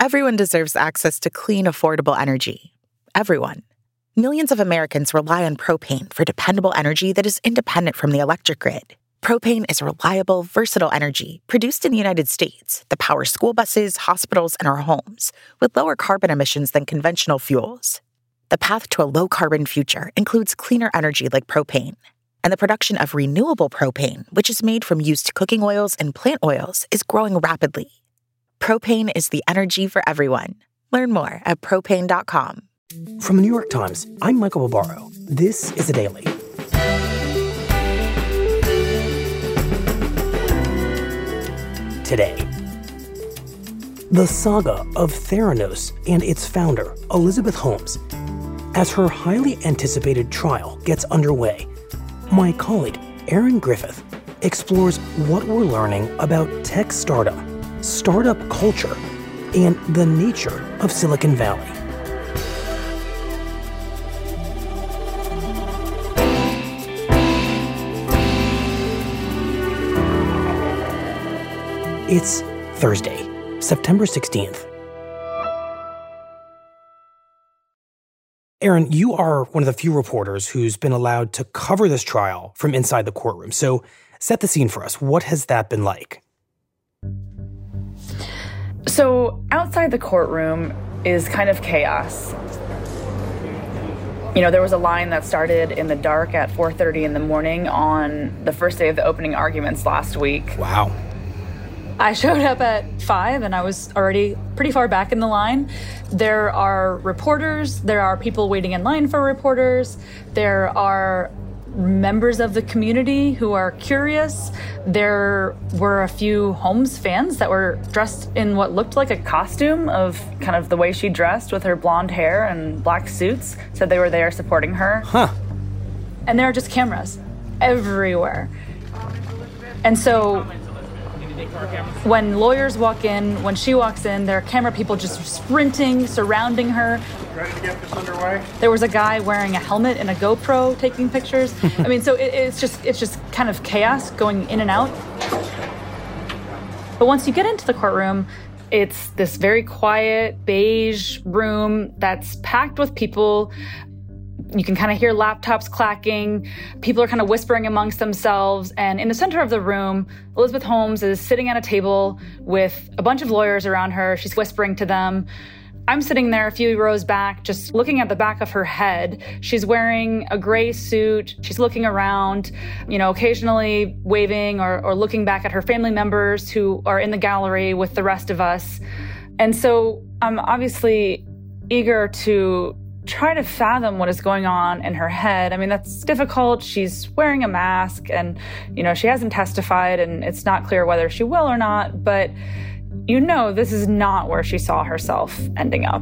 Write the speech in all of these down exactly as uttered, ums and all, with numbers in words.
Everyone deserves access to clean, affordable energy. Everyone. Millions of Americans rely on propane for dependable energy that is independent from the electric grid. Propane is reliable, versatile energy produced in the United States that powers school buses, hospitals, and our homes with lower carbon emissions than conventional fuels. The path to a low-carbon future includes cleaner energy like propane, and the production of renewable propane, which is made from used cooking oils and plant oils, is growing rapidly. Propane is the energy for everyone. Learn more at propane dot com. From the New York Times, I'm Michael Barbaro. This is The Daily. Today, the saga of Theranos and its founder, Elizabeth Holmes. As her highly anticipated trial gets underway, my colleague, Aaron Griffith, explores what we're learning about tech startup, startup culture, and the nature of Silicon Valley. It's Thursday, September sixteenth. Aaron, you are one of the few reporters who's been allowed to cover this trial from inside the courtroom. So set the scene for us. What has that been like? So outside the courtroom is kind of chaos. You know, there was a line that started in the dark at four thirty in the morning on the first day of the opening arguments last week. Wow. I showed up at five and I was already pretty far back in the line. There are reporters, there are people waiting in line for reporters, there are members of the community who are curious. There were a few Holmes fans that were dressed in what looked like a costume of kind of the way she dressed with her blonde hair and black suits, said they were there supporting her. Huh. And there are just cameras everywhere. And so when lawyers walk in, when she walks in, there are camera people just sprinting, surrounding her. Ready to get this underway? There was a guy wearing a helmet and a GoPro taking pictures. I mean, so it, it's just it's just kind of chaos going in and out. But once you get into the courtroom, it's this very quiet, beige room that's packed with people. You can kind of hear laptops clacking. People are kind of whispering amongst themselves. And in the center of the room, Elizabeth Holmes is sitting at a table with a bunch of lawyers around her. She's whispering to them. I'm sitting there a few rows back, just looking at the back of her head. She's wearing a gray suit. She's looking around, you know, occasionally waving or, or looking back at her family members who are in the gallery with the rest of us. And so I'm obviously eager to try to fathom what is going on in her head. I mean, that's difficult. She's wearing a mask and, you know, she hasn't testified and it's not clear whether she will or not, but you know, this is not where she saw herself ending up.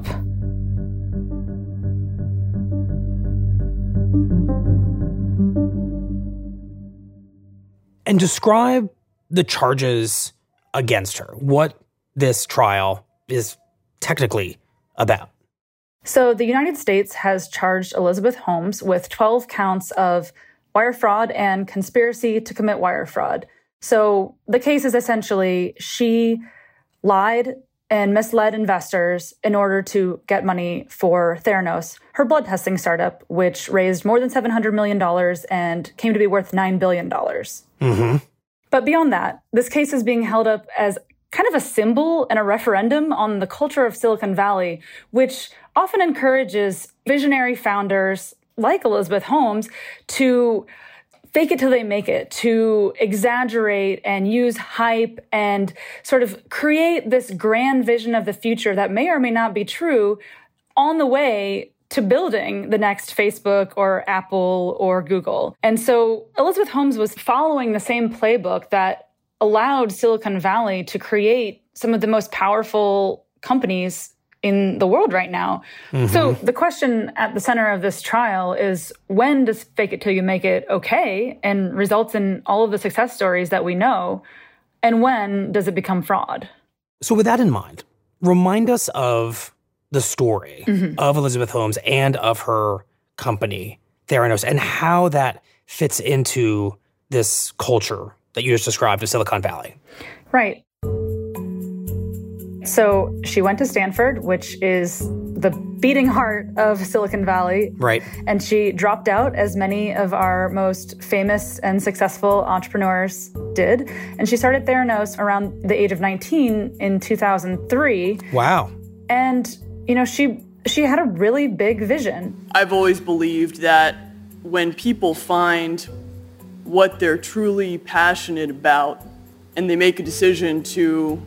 And describe the charges against her, what this trial is technically about. So the United States has charged Elizabeth Holmes with twelve counts of wire fraud and conspiracy to commit wire fraud. So the case is essentially she lied and misled investors in order to get money for Theranos, her blood testing startup, which raised more than seven hundred million dollars and came to be worth nine billion dollars. Mm-hmm. But beyond that, this case is being held up as kind of a symbol and a referendum on the culture of Silicon Valley, which often encourages visionary founders like Elizabeth Holmes to fake it till they make it, to exaggerate and use hype and sort of create this grand vision of the future that may or may not be true on the way to building the next Facebook or Apple or Google. And so Elizabeth Holmes was following the same playbook that allowed Silicon Valley to create some of the most powerful companies in the world right now. Mm-hmm. So the question at the center of this trial is, when does fake it till you make it okay and results in all of the success stories that we know? And when does it become fraud? So with that in mind, remind us of the story mm-hmm. of Elizabeth Holmes and of her company, Theranos, and how that fits into this culture that you just described of Silicon Valley. Right. So she went to Stanford, which is the beating heart of Silicon Valley. Right. And she dropped out, as many of our most famous and successful entrepreneurs did. And she started Theranos around the age of nineteen in two thousand three. Wow. And, you know, she she had a really big vision. I've always believed that when people find what they're truly passionate about and they make a decision to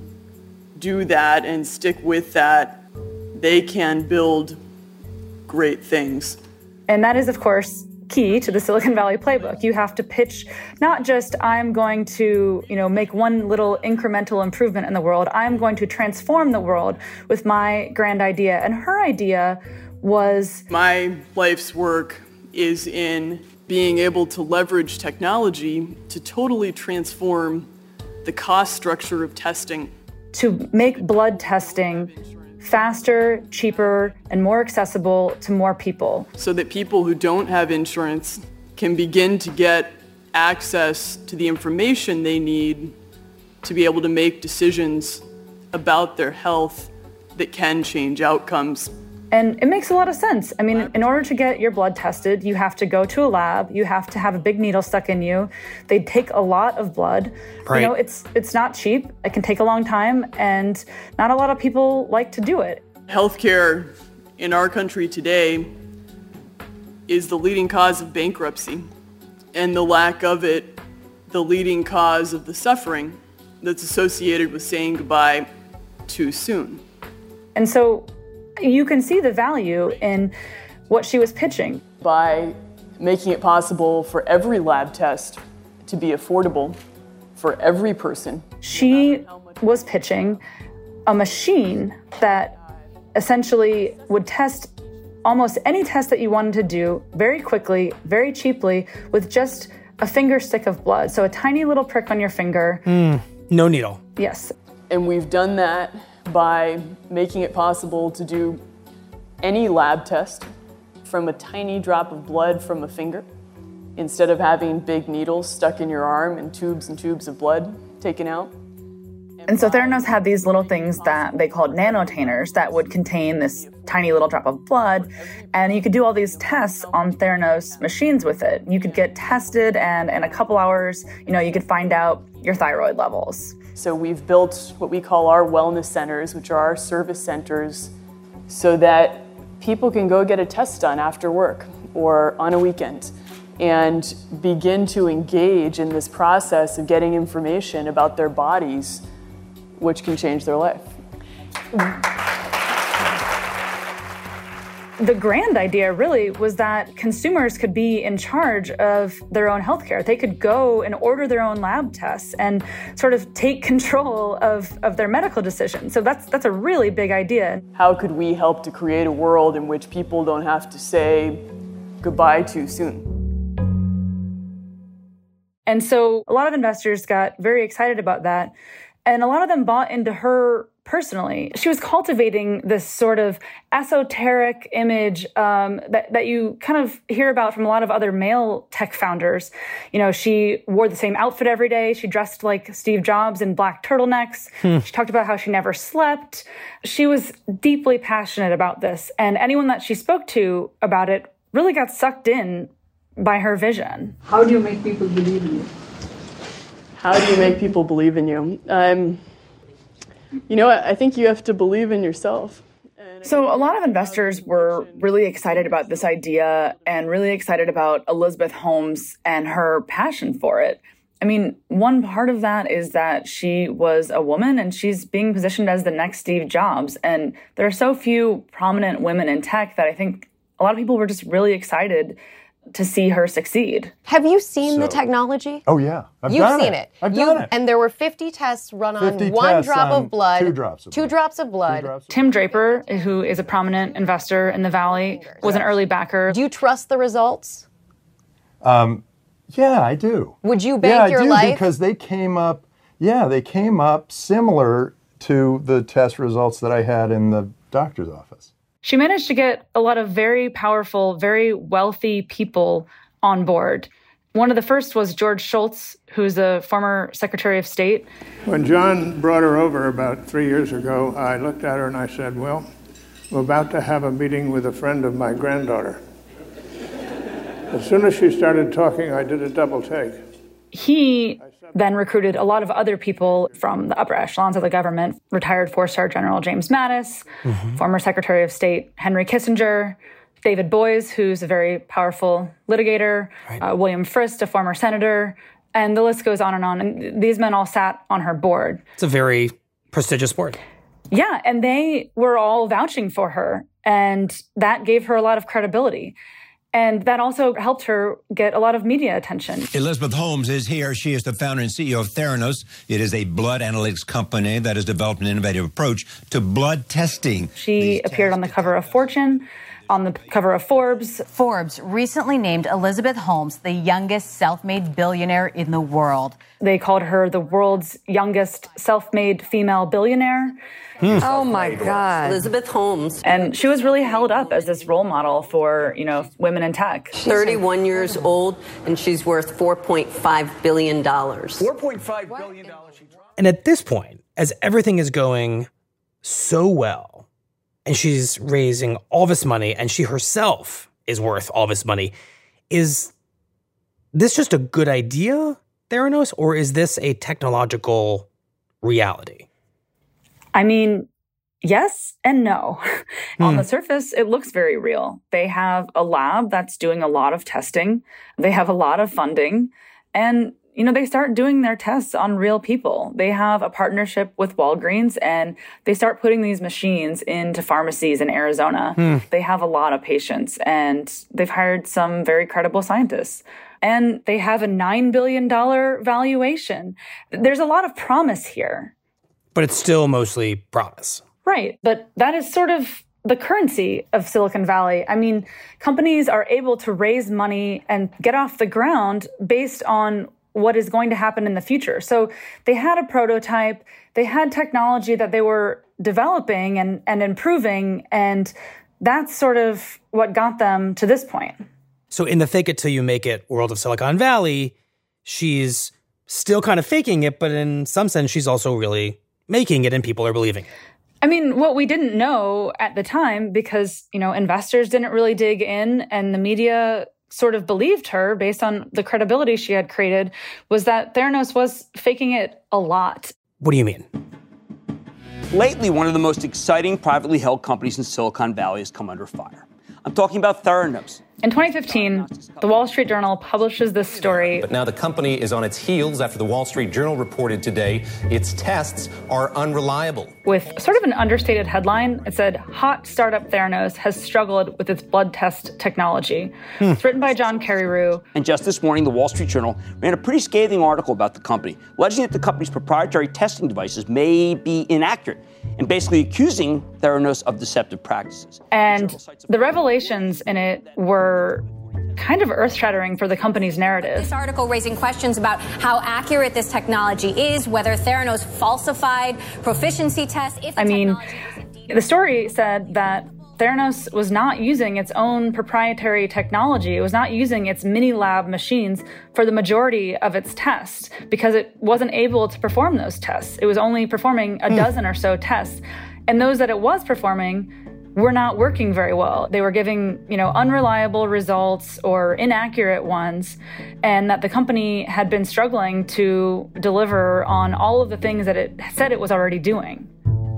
do that and stick with that, they can build great things. And that is, of course, key to the Silicon Valley playbook. You have to pitch not just, I'm going to, you know, make one little incremental improvement in the world. I'm going to transform the world with my grand idea. And her idea was... My life's work is in being able to leverage technology to totally transform the cost structure of testing. To make blood testing faster, cheaper, and more accessible to more people. So that people who don't have insurance can begin to get access to the information they need to be able to make decisions about their health that can change outcomes. And it makes a lot of sense. I mean, in order to get your blood tested, you have to go to a lab, you have to have a big needle stuck in you. They take a lot of blood. Right. You know, it's it's not cheap. It can take a long time, and not a lot of people like to do it. Healthcare in our country today is the leading cause of bankruptcy, and the lack of it, the leading cause of the suffering that's associated with saying goodbye too soon. And so you can see the value in what she was pitching. By making it possible for every lab test to be affordable for every person. She was pitching a machine that essentially would test almost any test that you wanted to do very quickly, very cheaply, with just a finger stick of blood. So a tiny little prick on your finger. Mm, no needle. Yes. And we've done that by making it possible to do any lab test from a tiny drop of blood from a finger, instead of having big needles stuck in your arm and tubes and tubes of blood taken out. And so Theranos had these little things that they called nanotainers that would contain this tiny little drop of blood, and you could do all these tests on Theranos machines with it. You could get tested, and in a couple hours, you know, you could find out your thyroid levels. So we've built what we call our wellness centers, which are our service centers, so that people can go get a test done after work or on a weekend and begin to engage in this process of getting information about their bodies, which can change their life. The grand idea really was that consumers could be in charge of their own healthcare. They could go and order their own lab tests and sort of take control of, of their medical decisions. So that's that's a really big idea. How could we help to create a world in which people don't have to say goodbye too soon? And so a lot of investors got very excited about that. And a lot of them bought into her personally. She was cultivating this sort of esoteric image um, that, that you kind of hear about from a lot of other male tech founders. You know, she wore the same outfit every day. She dressed like Steve Jobs in black turtlenecks. Hmm. She talked about how she never slept. She was deeply passionate about this. And anyone that she spoke to about it really got sucked in by her vision. How do you make people believe in you? How do you make people believe in you? Um, you know, I think you have to believe in yourself. So a lot of investors were really excited about this idea and really excited about Elizabeth Holmes and her passion for it. I mean, one part of that is that she was a woman and she's being positioned as the next Steve Jobs. And there are so few prominent women in tech that I think a lot of people were just really excited to see her succeed. Have you seen So- the technology? Oh yeah, I've You've done seen it. it. I've You- done it. And there were fifty tests run on fifty one tests drop on of blood. Two drops of Two blood. drops of blood. Two drops of Tim Draper, who is a prominent investor in the Valley, was an early backer. Do you trust the results? Yeah, I do. Would you bank yeah, I your do life? because they came up. Yeah, they came up similar to the test results that I had in the doctor's office. She managed to get a lot of very powerful, very wealthy people on board. One of the first was George Shultz, who's the former Secretary of State. When John brought her over about three years ago, I looked at her and I said, well, we're about to have a meeting with a friend of my granddaughter. As soon as she started talking, I did a double take. He then recruited a lot of other people from the upper echelons of the government, retired four-star General James Mattis, mm-hmm. former Secretary of State Henry Kissinger, David Boies, who's a very powerful litigator, right. uh, William Frist, a former senator, and the list goes on and on. And these men all sat on her board. It's a very prestigious board. Yeah, and they were all vouching for her, and that gave her a lot of credibility. And that also helped her get a lot of media attention. Elizabeth Holmes is here. She is the founder and C E O of Theranos. It is a blood analytics company that has developed an innovative approach to blood testing. She These appeared on the cover of Fortune, on the cover of Forbes. Forbes recently named Elizabeth Holmes the youngest self-made billionaire in the world. They called her the world's youngest self-made female billionaire. Hmm. Oh, my God. Elizabeth Holmes. And she was really held up as this role model for, you know, women in tech. thirty-one years old, and she's worth four point five billion dollars. four point five billion dollars. And at this point, as everything is going so well, and she's raising all this money, and she herself is worth all this money, is this just a good idea, Theranos, or is this a technological reality? I mean, yes and no. Hmm. On the surface, it looks very real. They have a lab that's doing a lot of testing. They have a lot of funding. And, you know, they start doing their tests on real people. They have a partnership with Walgreens, and they start putting these machines into pharmacies in Arizona. Hmm. They have a lot of patients, and they've hired some very credible scientists. And they have a nine billion dollars valuation. There's a lot of promise here. But it's still mostly promise. Right. But that is sort of the currency of Silicon Valley. I mean, companies are able to raise money and get off the ground based on what is going to happen in the future. So they had a prototype, they had technology that they were developing and, and improving, and that's sort of what got them to this point. So in the fake it till you make it world of Silicon Valley, she's still kind of faking it, but in some sense, she's also really making it and people are believing it. I mean, what we didn't know at the time, because, you know, investors didn't really dig in and the media sort of believed her based on the credibility she had created, was that Theranos was faking it a lot. What do you mean? Lately, one of the most exciting privately held companies in Silicon Valley has come under fire. I'm talking about Theranos. In twenty fifteen, the Wall Street Journal publishes this story. But now the company is on its heels after the Wall Street Journal reported today its tests are unreliable. With sort of an understated headline, it said, "Hot startup Theranos has struggled with its blood test technology." Hmm. It's written by John Carreyrou. And just this morning, the Wall Street Journal ran a pretty scathing article about the company, alleging that the company's proprietary testing devices may be inaccurate, and basically accusing Theranos of deceptive practices. And the revelations in it were kind of earth-shattering for the company's narrative. This article raising questions about how accurate this technology is, whether Theranos falsified proficiency tests. If I mean, the story said that Theranos was not using its own proprietary technology. It was not using its mini lab machines for the majority of its tests because it wasn't able to perform those tests. It was only performing a dozen or so tests. And those that it was performing were not working very well. They were giving, you know, unreliable results or inaccurate ones, and that the company had been struggling to deliver on all of the things that it said it was already doing.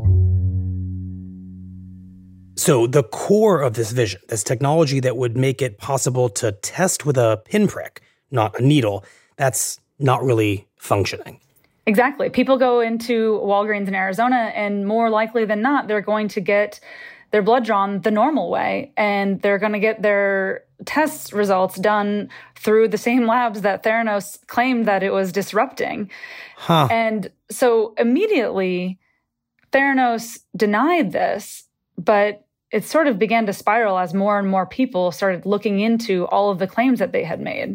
So the core of this vision, this technology that would make it possible to test with a pinprick, not a needle, that's not really functioning. Exactly. People go into Walgreens in Arizona, and more likely than not, they're going to get their blood drawn the normal way, and they're going to get their test results done through the same labs that Theranos claimed that it was disrupting. Huh. And so immediately, Theranos denied this, but it sort of began to spiral as more and more people started looking into all of the claims that they had made.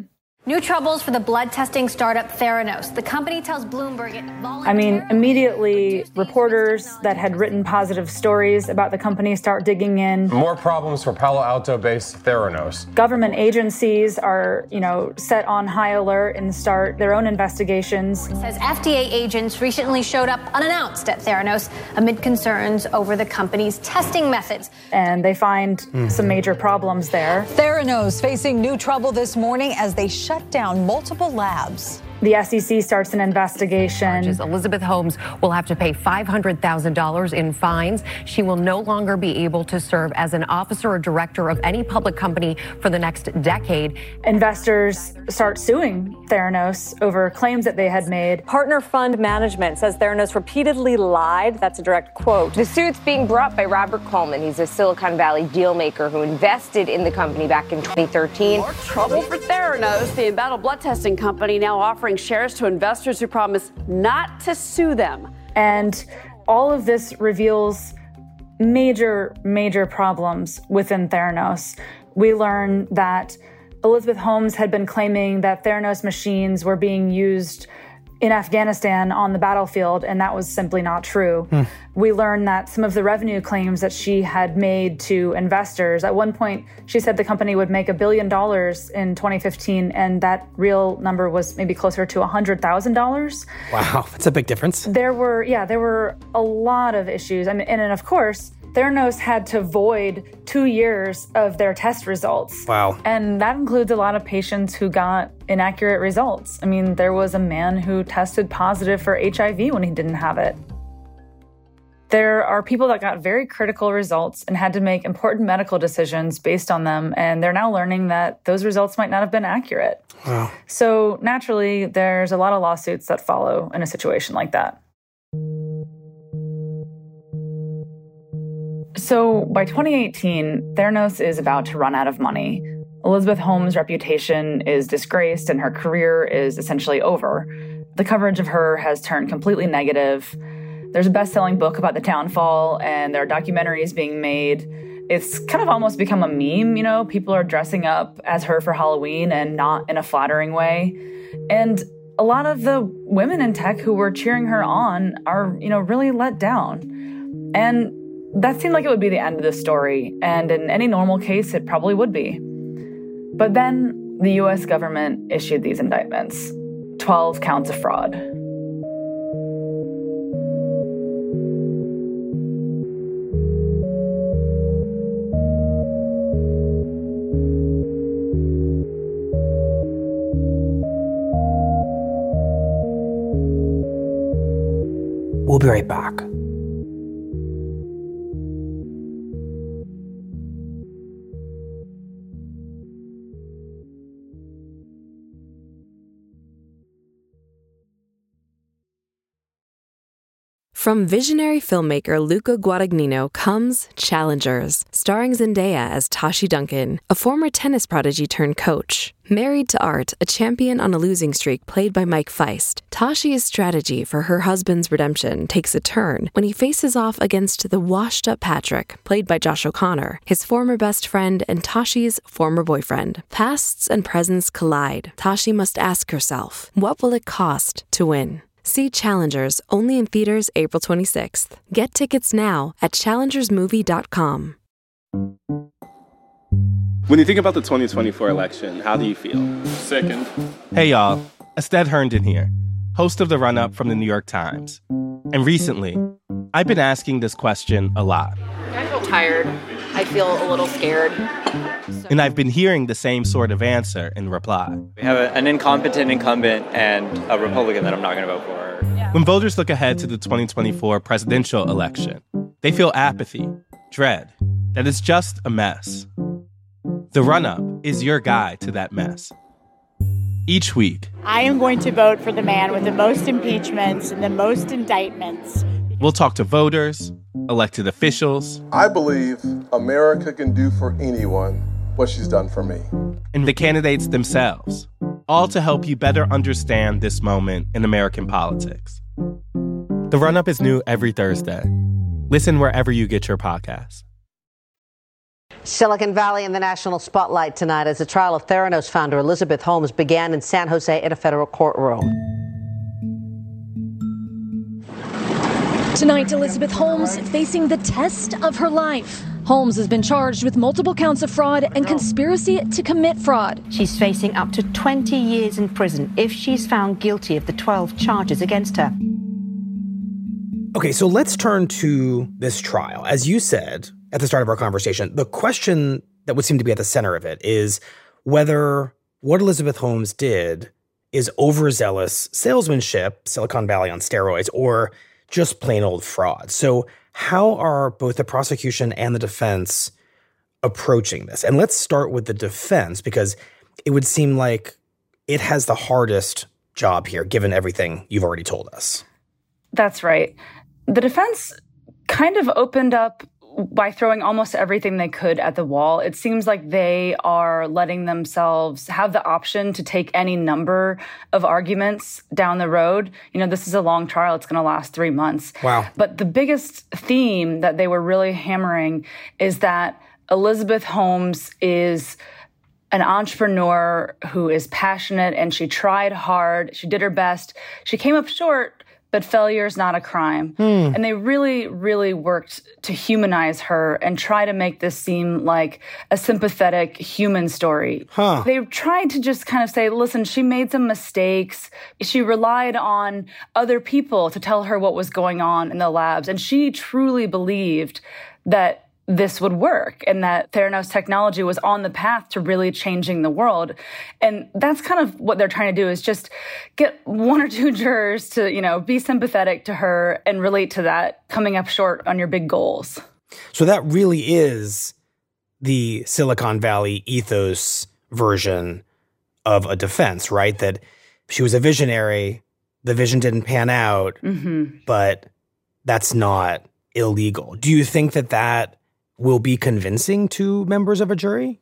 New troubles for the blood testing startup Theranos. The company tells Bloomberg it voluntarily... I mean, immediately, reporters that had written positive stories about the company start digging in. More problems for Palo Alto-based Theranos. Government agencies are, you know, set on high alert and start their own investigations. It says F D A agents recently showed up unannounced at Theranos amid concerns over the company's testing methods. And they find mm-hmm. some major problems there. Theranos facing new trouble this morning as they shut down multiple labs. The S E C starts an investigation. Elizabeth Holmes will have to pay five hundred thousand dollars in fines. She will no longer be able to serve as an officer or director of any public company for the next decade. Investors start suing Theranos over claims that they had made. Partner Fund Management says Theranos repeatedly lied. That's a direct quote. The suit's being brought by Robert Coleman. He's a Silicon Valley dealmaker who invested in the company back in twenty thirteen. More trouble for Theranos, the embattled blood testing company now offering shares to investors who promise not to sue them. And all of this reveals major, major problems within Theranos. We learn that Elizabeth Holmes had been claiming that Theranos machines were being used in Afghanistan on the battlefield, and that was simply not true. Hmm. We learned that some of the revenue claims that she had made to investors, at one point she said the company would make a billion dollars in twenty fifteen, and that real number was maybe closer to one hundred thousand dollars. Wow, that's a big difference. There were, yeah, there were a lot of issues. I mean, and, and of course, Theranos had to void two years of their test results. Wow. And that includes a lot of patients who got inaccurate results. I mean, there was a man who tested positive for H I V when he didn't have it. There are people that got very critical results and had to make important medical decisions based on them, and they're now learning that those results might not have been accurate. Wow. So naturally, there's a lot of lawsuits that follow in a situation like that. So by twenty eighteen, Theranos is about to run out of money. Elizabeth Holmes' reputation is disgraced and her career is essentially over. The coverage of her has turned completely negative. There's a best-selling book about the downfall, and there are documentaries being made. It's kind of almost become a meme, you know? People are dressing up as her for Halloween and not in a flattering way. And a lot of the women in tech who were cheering her on are, you know, really let down. And that seemed like it would be the end of the story, and in any normal case, it probably would be. But then the U S government issued these indictments, twelve counts of fraud. We'll be right back. From visionary filmmaker Luca Guadagnino comes Challengers, starring Zendaya as Tashi Duncan, a former tennis prodigy turned coach. Married to Art, a champion on a losing streak played by Mike Feist, Tashi's strategy for her husband's redemption takes a turn when he faces off against the washed-up Patrick, played by Josh O'Connor, his former best friend and Tashi's former boyfriend. Pasts and presents collide. Tashi must ask herself, what will it cost to win? See Challengers, only in theaters April twenty-sixth. Get tickets now at challengers movie dot com. When you think about the twenty twenty-four election, how do you feel? Sickened. Hey, y'all. Ested Herndon here, host of The Run-Up from the New York Times. And recently, I've been asking this question a lot. I feel tired. I feel a little scared. So. And I've been hearing the same sort of answer in reply. We have a, an incompetent incumbent and a Republican that I'm not going to vote for. Yeah. When voters look ahead to the twenty twenty-four presidential election, they feel apathy, dread, that it's just a mess. The Run-Up is your guide to that mess. Each week, I am going to vote for the man with the most impeachments and the most indictments. We'll talk to voters, elected officials. I believe America can do for anyone what she's done for me. And the candidates themselves, all to help you better understand this moment in American politics. The Run-Up is new every Thursday. Listen wherever you get your podcasts. Silicon Valley in the national spotlight tonight as the trial of Theranos founder Elizabeth Holmes began in San Jose in a federal courtroom. Tonight, Elizabeth Holmes facing the test of her life. Holmes has been charged with multiple counts of fraud and conspiracy to commit fraud. She's facing up to twenty years in prison if she's found guilty of the twelve charges against her. Okay, so let's turn to this trial. As you said at the start of our conversation, the question that would seem to be at the center of it is whether what Elizabeth Holmes did is overzealous salesmanship, Silicon Valley on steroids, or just plain old fraud. So how are both the prosecution and the defense approaching this? And let's start with the defense, because it would seem like it has the hardest job here, given everything you've already told us. That's right. The defense kind of opened up by throwing almost everything they could at the wall. It seems like they are letting themselves have the option to take any number of arguments down the road. You know, this is a long trial. It's going to last three months. Wow. But the biggest theme that they were really hammering is that Elizabeth Holmes is an entrepreneur who is passionate, and she tried hard. She did her best. She came up short, but failure is not a crime. Hmm. And they really, really worked to humanize her and try to make this seem like a sympathetic human story. Huh. They tried to just kind of say, listen, she made some mistakes. She relied on other people to tell her what was going on in the labs. And she truly believed that this would work and that Theranos technology was on the path to really changing the world. And that's kind of what they're trying to do, is just get one or two jurors to, you know, be sympathetic to her and relate to that, coming up short on your big goals. So that really is the Silicon Valley ethos version of a defense, right? That she was a visionary, the vision didn't pan out, mm-hmm. but that's not illegal. Do you think that that will be convincing to members of a jury?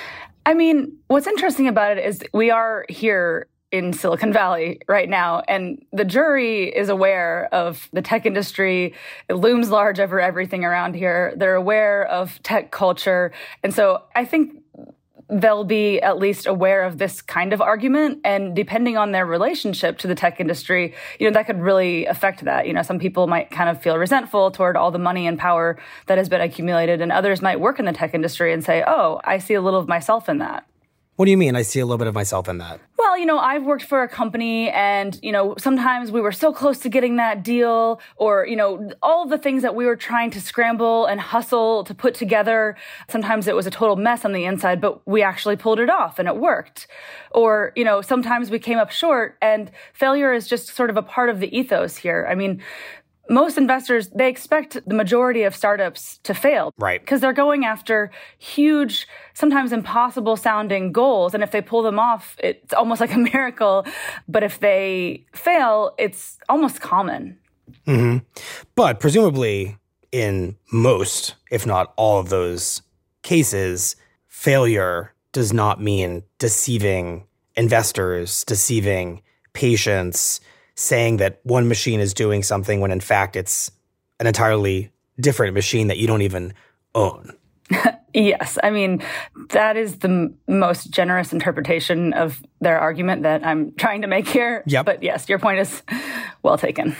I mean, what's interesting about it is we are here in Silicon Valley right now, and the jury is aware of the tech industry. It looms large over everything around here. They're aware of tech culture. And so I think they'll be at least aware of this kind of argument. And depending on their relationship to the tech industry, you know, that could really affect that. You know, some people might kind of feel resentful toward all the money and power that has been accumulated, and others might work in the tech industry and say, oh, I see a little of myself in that. What do you mean? I see a little bit of myself in that. Well, you know, I've worked for a company, and, you know, sometimes we were so close to getting that deal, or, you know, all of the things that we were trying to scramble and hustle to put together. Sometimes it was a total mess on the inside, but we actually pulled it off and it worked. Or, you know, sometimes we came up short, and failure is just sort of a part of the ethos here. I mean, most investors, they expect the majority of startups to fail. Right. Because they're going after huge, sometimes impossible sounding goals. And if they pull them off, it's almost like a miracle. But if they fail, it's almost common. Mm-hmm. But presumably in most, if not all of those cases, failure does not mean deceiving investors, deceiving patients, saying that one machine is doing something when in fact it's an entirely different machine that you don't even own. Yes. I mean, that is the m- most generous interpretation of their argument that I'm trying to make here. Yep. But yes, your point is well taken.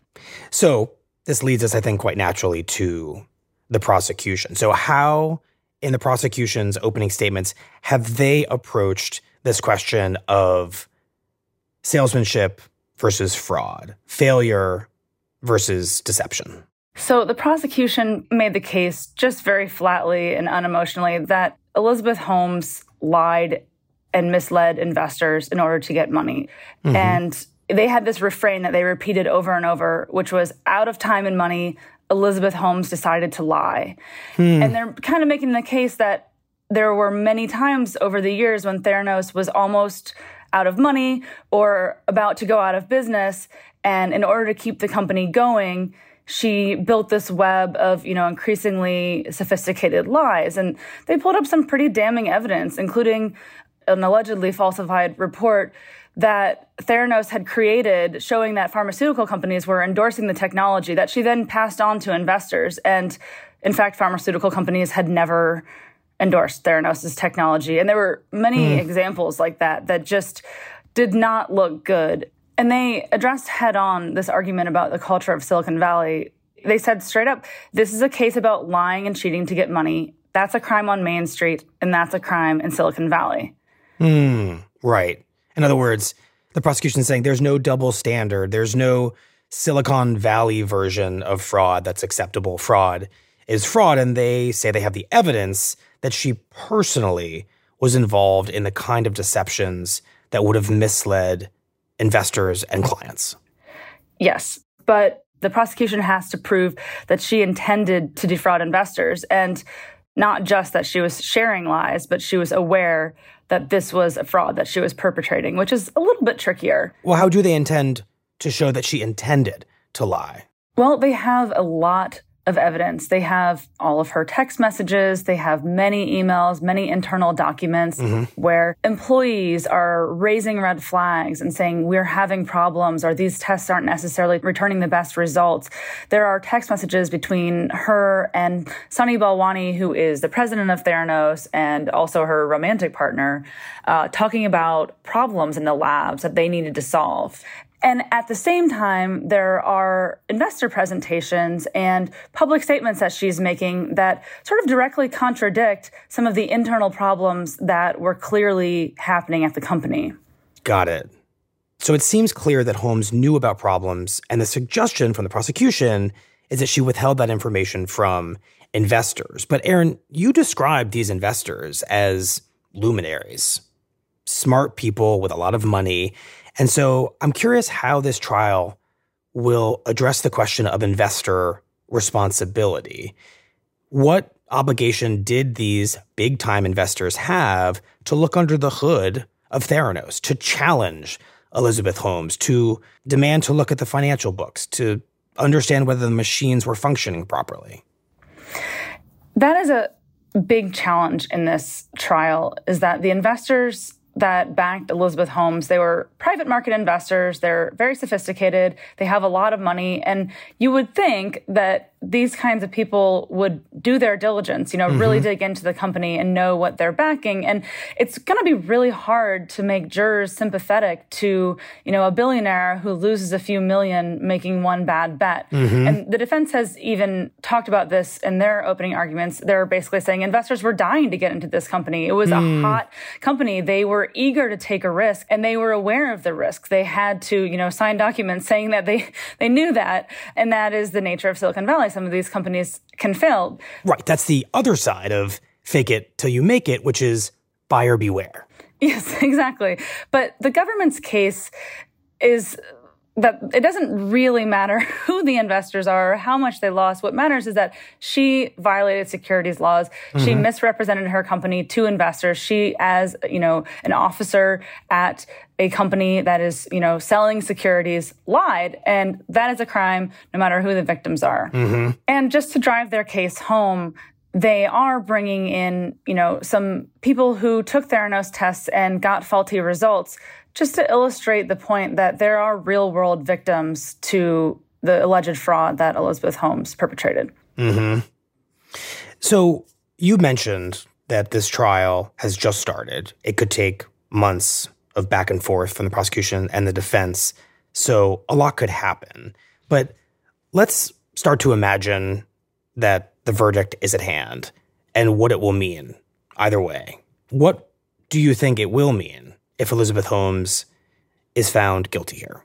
So this leads us, I think, quite naturally to the prosecution. So how, in the prosecution's opening statements, have they approached this question of salesmanship versus fraud, failure versus deception? So the prosecution made the case just very flatly and unemotionally that Elizabeth Holmes lied and misled investors in order to get money. Mm-hmm. And they had this refrain that they repeated over and over, which was, out of time and money, Elizabeth Holmes decided to lie. Hmm. And they're kind of making the case that there were many times over the years when Theranos was almost out of money or about to go out of business. And in order to keep the company going, she built this web of, you know, increasingly sophisticated lies. And they pulled up some pretty damning evidence, including an allegedly falsified report that Theranos had created showing that pharmaceutical companies were endorsing the technology that she then passed on to investors. And in fact, pharmaceutical companies had never endorsed Theranos' technology. And there were many Mm. examples like that that just did not look good. And they addressed head on this argument about the culture of Silicon Valley. They said straight up, this is a case about lying and cheating to get money. That's a crime on Main Street, and that's a crime in Silicon Valley. Hmm, right. In other words, the prosecution is saying there's no double standard. There's no Silicon Valley version of fraud that's acceptable. Fraud is fraud, and they say they have the evidence that she personally was involved in the kind of deceptions that would have misled investors and clients. Yes, but the prosecution has to prove that she intended to defraud investors, and not just that she was sharing lies, but she was aware that this was a fraud that she was perpetrating, which is a little bit trickier. Well, how do they intend to show that she intended to lie? Well, they have a lot of evidence. They have all of her text messages. They have many emails, many internal documents Mm-hmm. where employees are raising red flags and saying, we're having problems, or these tests aren't necessarily returning the best results. There are text messages between her and Sunny Balwani, who is the president of Theranos and also her romantic partner, uh, talking about problems in the labs that they needed to solve. And at the same time, there are investor presentations and public statements that she's making that sort of directly contradict some of the internal problems that were clearly happening at the company. Got it. So it seems clear that Holmes knew about problems, and the suggestion from the prosecution is that she withheld that information from investors. But Aaron, you described these investors as luminaries, smart people with a lot of money. And so I'm curious how this trial will address the question of investor responsibility. What obligation did these big-time investors have to look under the hood of Theranos, to challenge Elizabeth Holmes, to demand to look at the financial books, to understand whether the machines were functioning properly? That is a big challenge in this trial, is that the investors that backed Elizabeth Holmes, they were private market investors. They're very sophisticated. They have a lot of money. And you would think that these kinds of people would do their diligence, you know, mm-hmm. really dig into the company and know what they're backing. And it's going to be really hard to make jurors sympathetic to, you know, a billionaire who loses a few million making one bad bet. Mm-hmm. And the defense has even talked about this in their opening arguments. They're basically saying investors were dying to get into this company. It was mm. a hot company. They were eager to take a risk, and they were aware of the risk. They had to, you know, sign documents saying that they, they knew that. And that is the nature of Silicon Valley. Some of these companies can fail. Right. That's the other side of fake it till you make it, which is buyer beware. Yes, exactly. But the government's case is that it doesn't really matter who the investors are or how much they lost. What matters is that she violated securities laws. Mm-hmm. She misrepresented her company to investors. She, as, you know, an officer at a company that is, you know, selling securities, lied. And that is a crime no matter who the victims are. Mm-hmm. And just to drive their case home, they are bringing in, you know, some people who took Theranos tests and got faulty results, just to illustrate the point that there are real-world victims to the alleged fraud that Elizabeth Holmes perpetrated. Mm-hmm. So you mentioned that this trial has just started. It could take months of back and forth from the prosecution and the defense, so a lot could happen. But let's start to imagine that the verdict is at hand and what it will mean either way. What do you think it will mean if Elizabeth Holmes is found guilty here?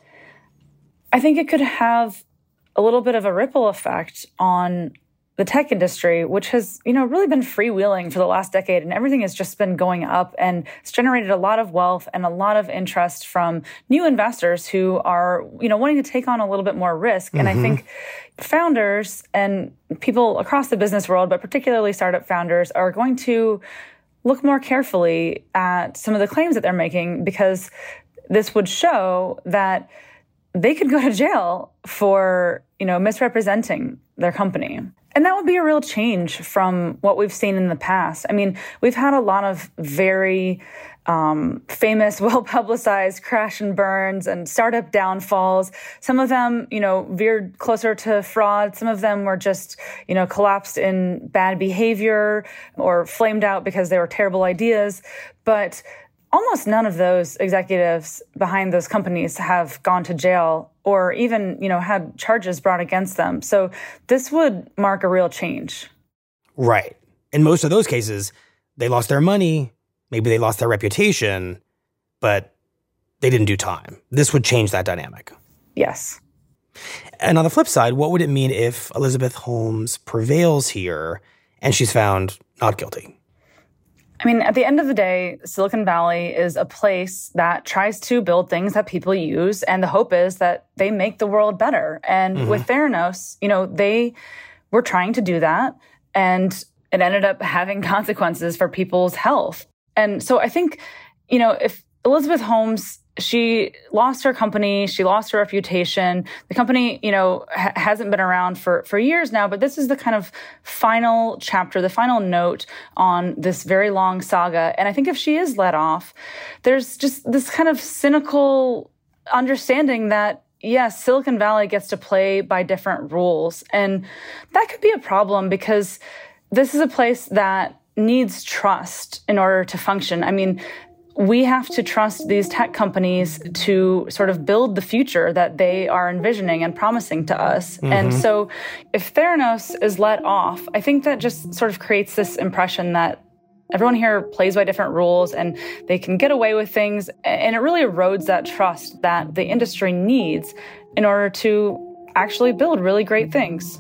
I think it could have a little bit of a ripple effect on the tech industry, which has, you know, really been freewheeling for the last decade, and everything has just been going up, and it's generated a lot of wealth and a lot of interest from new investors who are, you know, wanting to take on a little bit more risk. Mm-hmm. And I think founders and people across the business world, but particularly startup founders, are going to look more carefully at some of the claims that they're making, because this would show that they could go to jail for, you know, misrepresenting their company. And that would be a real change from what we've seen in the past. I mean, we've had a lot of very um, famous, well-publicized crash and burns and startup downfalls. Some of them, you know, veered closer to fraud. Some of them were just, you know, collapsed in bad behavior or flamed out because they were terrible ideas. But almost none of those executives behind those companies have gone to jail or even, you know, had charges brought against them. So this would mark a real change. Right. In most of those cases, they lost their money, maybe they lost their reputation, but they didn't do time. This would change that dynamic. Yes. And on the flip side, what would it mean if Elizabeth Holmes prevails here and she's found not guilty? I mean, at the end of the day, Silicon Valley is a place that tries to build things that people use, and the hope is that they make the world better. And mm-hmm. with Theranos, you know, they were trying to do that, and it ended up having consequences for people's health. And so I think, you know, if Elizabeth Holmes, she lost her company, she lost her reputation. The company, you know, ha- hasn't been around for, for years now, but this is the kind of final chapter, the final note on this very long saga. And I think if she is let off, there's just this kind of cynical understanding that, yes, Silicon Valley gets to play by different rules. And that could be a problem because this is a place that needs trust in order to function. I mean, we have to trust these tech companies to sort of build the future that they are envisioning and promising to us. Mm-hmm. And so if Theranos is let off, I think that just sort of creates this impression that everyone here plays by different rules and they can get away with things. And it really erodes that trust that the industry needs in order to actually build really great things.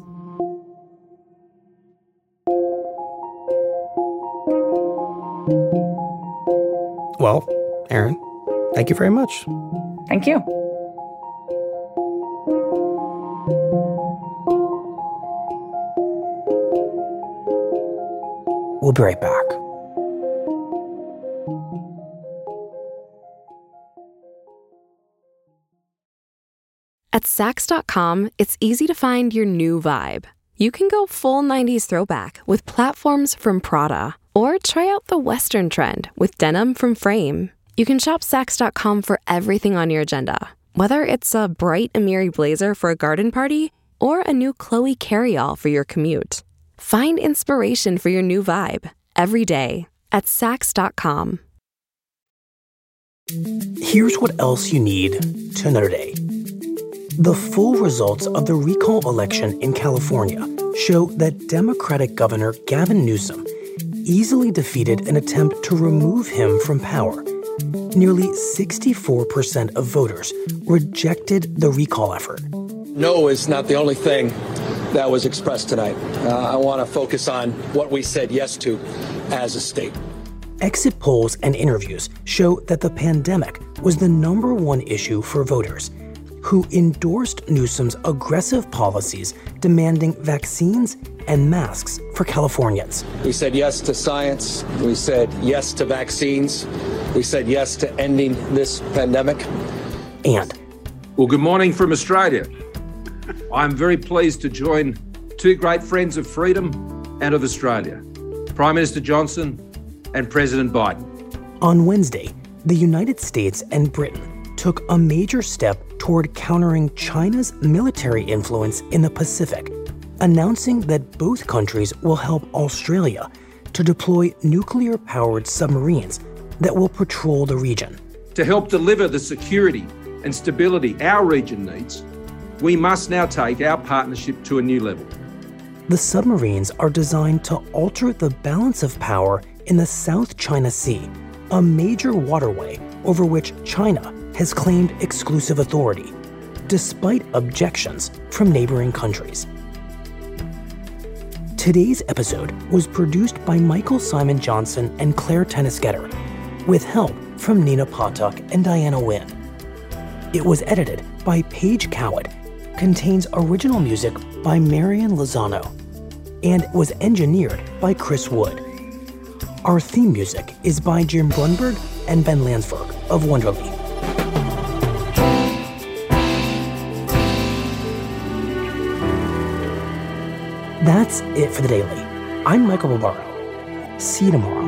Well, Erin, thank you very much. Thank you. We'll be right back. At Saks dot com, it's easy to find your new vibe. You can go full nineties throwback with platforms from Prada, or try out the Western trend with denim from Frame. You can shop Saks dot com for everything on your agenda, whether it's a bright Amiri blazer for a garden party or a new Chloe carryall for your commute. Find inspiration for your new vibe every day at Saks dot com. Here's what else you need to know today. The full results of the recall election in California show that Democratic Governor Gavin Newsom easily defeated an attempt to remove him from power. Nearly sixty-four percent of voters rejected the recall effort. No is not the only thing that was expressed tonight. Uh, I want to focus on what we said yes to as a state. Exit polls and interviews show that the pandemic was the number one issue for voters, who endorsed Newsom's aggressive policies demanding vaccines and masks for Californians. We said yes to science. We said yes to vaccines. We said yes to ending this pandemic. And, well, good morning from Australia. I'm very pleased to join two great friends of freedom and of Australia, Prime Minister Johnson and President Biden. On Wednesday, the United States and Britain took a major step toward countering China's military influence in the Pacific, announcing that both countries will help Australia to deploy nuclear-powered submarines that will patrol the region. To help deliver the security and stability our region needs, we must now take our partnership to a new level. The submarines are designed to alter the balance of power in the South China Sea, a major waterway over which China has claimed exclusive authority, despite objections from neighboring countries. Today's episode was produced by Michael Simon Johnson and Claire Tennis-Getter, with help from Nina Potok and Diana Wynn. It was edited by Paige Coward, contains original music by Marian Lozano, and was engineered by Chris Wood. Our theme music is by Jim Brunberg and Ben Landsberg of Wonderly. That's it for the Daily. I'm Michael Barbaro. See you tomorrow.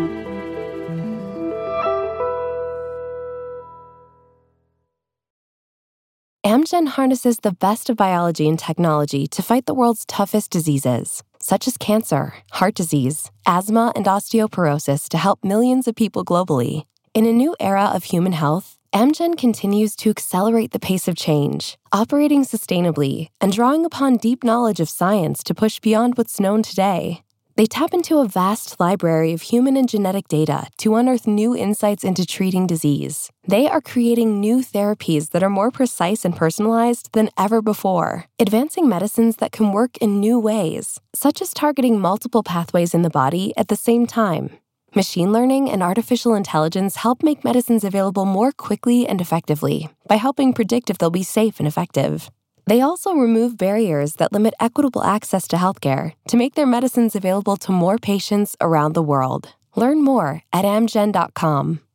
Amgen harnesses the best of biology and technology to fight the world's toughest diseases, such as cancer, heart disease, asthma, and osteoporosis to help millions of people globally. In a new era of human health, Amgen continues to accelerate the pace of change, operating sustainably and drawing upon deep knowledge of science to push beyond what's known today. They tap into a vast library of human and genetic data to unearth new insights into treating disease. They are creating new therapies that are more precise and personalized than ever before, advancing medicines that can work in new ways, such as targeting multiple pathways in the body at the same time. Machine learning and artificial intelligence help make medicines available more quickly and effectively by helping predict if they'll be safe and effective. They also remove barriers that limit equitable access to healthcare to make their medicines available to more patients around the world. Learn more at amgen dot com.